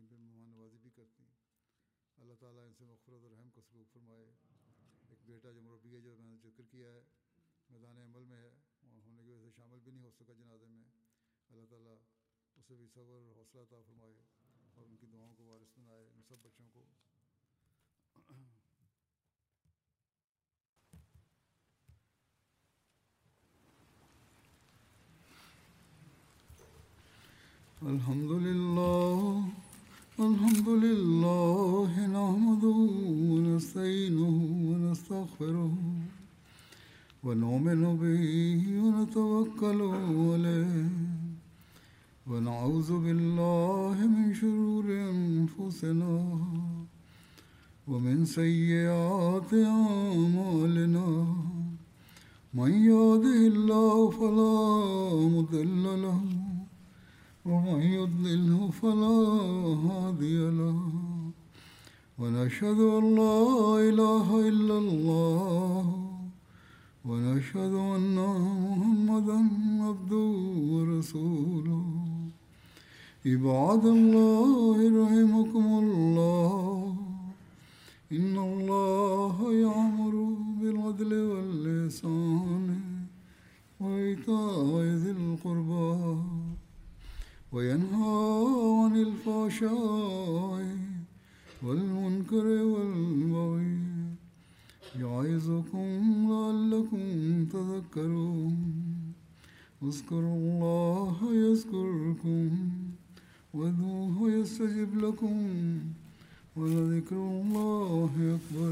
Speaker 1: Alhamdulillah, Alhamdulillah, nahmaduhu wa nasta'inuhu wa nastaghfiruh wa nu'minu bihi wa natawakkalu alayh wa na'udzu billahi min shururi anfusina wa min sayyiati a'malina. Man yahdihillahu fala mudilla lahu ومن يضلله فلا هادي له ونشهد أن لا إله إلا الله ونشهد أن محمدا عبده ورسوله. عباد الله رحمكم الله إن الله يأمر بالعدل والإحسان وإيتاء ذي القربى وينهى عن الفحشاء والمنكر والبغي يعظكم لعلكم تذكرون اذكروا الله يذكركم وادعوه يستجب لكم ولذكر الله أكبر.